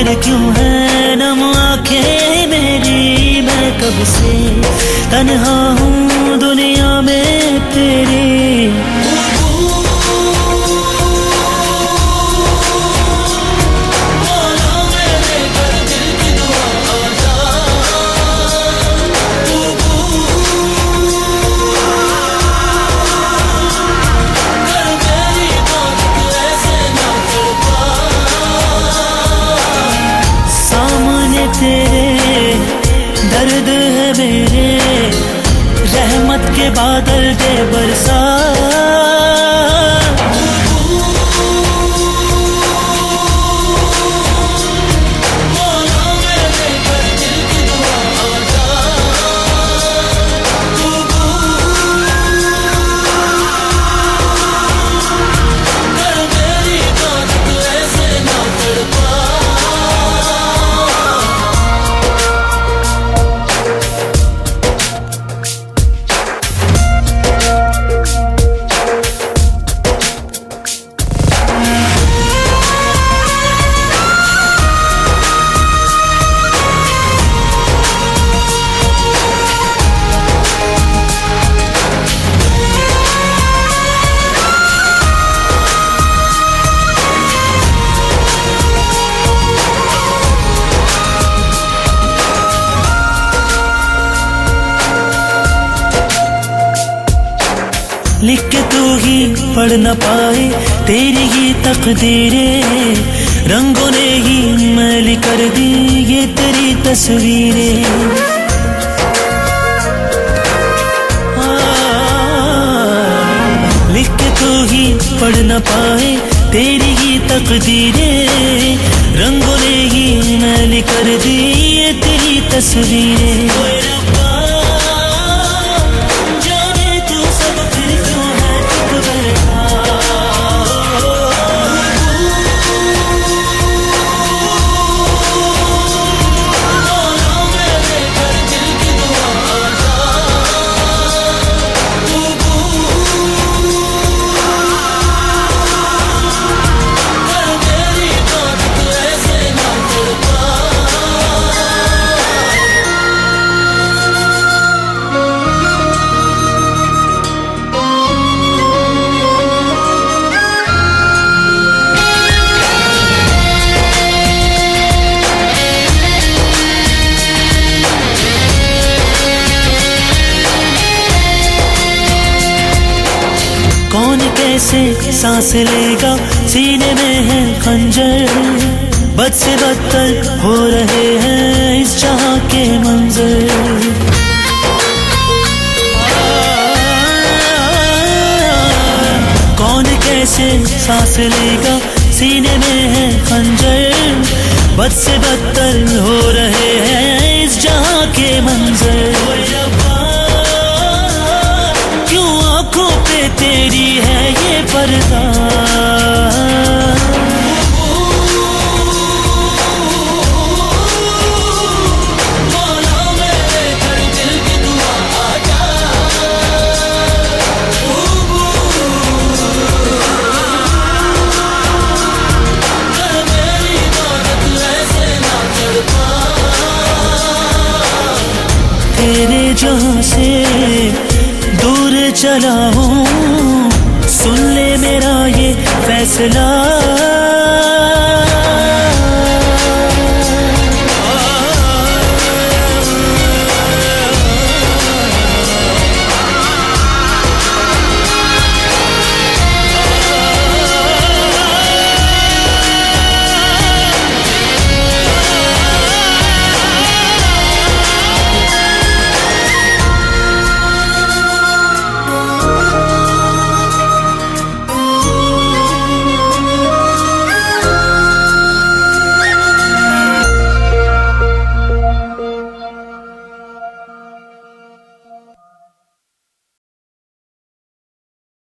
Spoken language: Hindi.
फिर क्यों है नम आंखें मेरी। मैं कब से तन्हा हूँ दुनिया में तेरी। तेरे दर्द है मेरे, रहमत के बादल दे बरसा। लिख के तू ही पढ़ न पाए तेरी ही तकदीरें, रंगों ने ही मैली कर दी ये तेरी तस्वीरें। लिख के तू ही पढ़ न पाए तेरी ही तकदीरें, रंगों ने ही मैली कर दी ये तेरी तस्वीरें। कौन कैसे सांस लेगा सीने में है खंजर, बद से बदतर हो रहे हैं इस जहां के मंजर। कौन कैसे सांस लेगा सीने में है खंजर, बद से बदतर हो रहे हैं इस जहां के मंजर। क्यों आंखों पे तेरी है ये पर्दा, तेरे जहां से दूर चला हूँ, सुन ले मेरा ये फैसला।